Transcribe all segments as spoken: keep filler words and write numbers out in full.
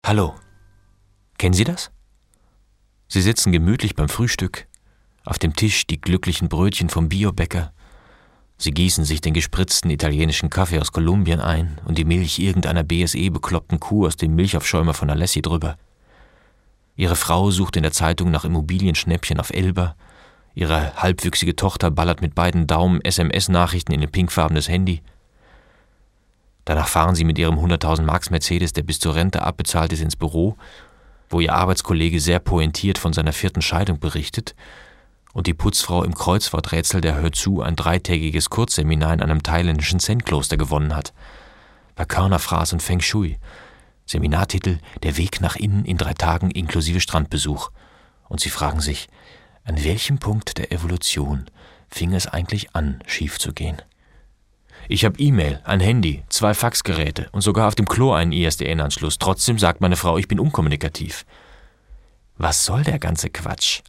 Hallo. Kennen Sie das? Sie sitzen gemütlich beim Frühstück, auf dem Tisch die glücklichen Brötchen vom Biobäcker. Sie gießen sich den gespritzten italienischen Kaffee aus Kolumbien ein und die Milch irgendeiner B S E-bekloppten Kuh aus dem Milchaufschäumer von Alessi drüber. Ihre Frau sucht in der Zeitung nach Immobilienschnäppchen auf Elba. Ihre halbwüchsige Tochter ballert mit beiden Daumen S M S-Nachrichten in ein pinkfarbenes Handy. Danach fahren sie mit ihrem hunderttausend Marks Mercedes, der bis zur Rente abbezahlt ist, ins Büro, wo ihr Arbeitskollege sehr pointiert von seiner vierten Scheidung berichtet und die Putzfrau im Kreuzworträtsel, der hört zu, ein dreitägiges Kurzseminar in einem thailändischen Zen-Kloster gewonnen hat. Bei Körnerfraß und Feng Shui. Seminartitel »Der Weg nach innen in drei Tagen inklusive Strandbesuch«. Und sie fragen sich, an welchem Punkt der Evolution fing es eigentlich an, schief zu gehen? Ich habe E-Mail, ein Handy, zwei Faxgeräte und sogar auf dem Klo einen I S D N-Anschluss. Trotzdem sagt meine Frau, ich bin unkommunikativ. Was soll der ganze Quatsch?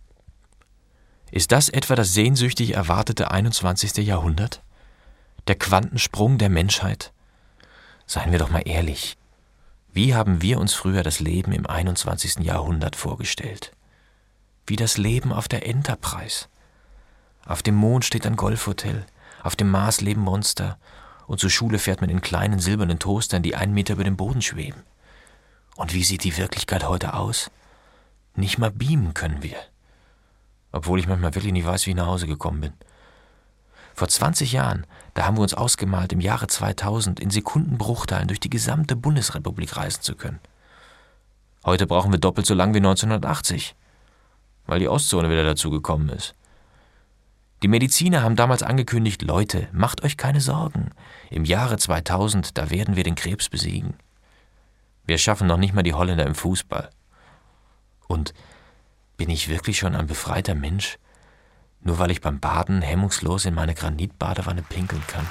Ist das etwa das sehnsüchtig erwartete einundzwanzigste Jahrhundert? Der Quantensprung der Menschheit? Seien wir doch mal ehrlich. Wie haben wir uns früher das Leben im einundzwanzigsten Jahrhundert vorgestellt? Wie das Leben auf der Enterprise. Auf dem Mond steht ein Golfhotel, auf dem Mars leben Monster und zur Schule fährt man in kleinen silbernen Toastern, die einen Meter über dem Boden schweben. Und wie sieht die Wirklichkeit heute aus? Nicht mal beamen können wir. Obwohl ich manchmal wirklich nicht weiß, wie ich nach Hause gekommen bin. Vor zwanzig Jahren, da haben wir uns ausgemalt, im Jahre zweitausend in Sekundenbruchteilen durch die gesamte Bundesrepublik reisen zu können. Heute brauchen wir doppelt so lang wie neunzehnhundertachtzig, weil die Ostzone wieder dazugekommen ist. Die Mediziner haben damals angekündigt, Leute, macht euch keine Sorgen. Im Jahre zweitausend, da werden wir den Krebs besiegen. Wir schaffen noch nicht mal die Holländer im Fußball. Und bin ich wirklich schon ein befreiter Mensch, nur weil ich beim Baden hemmungslos in meine Granitbadewanne pinkeln kann?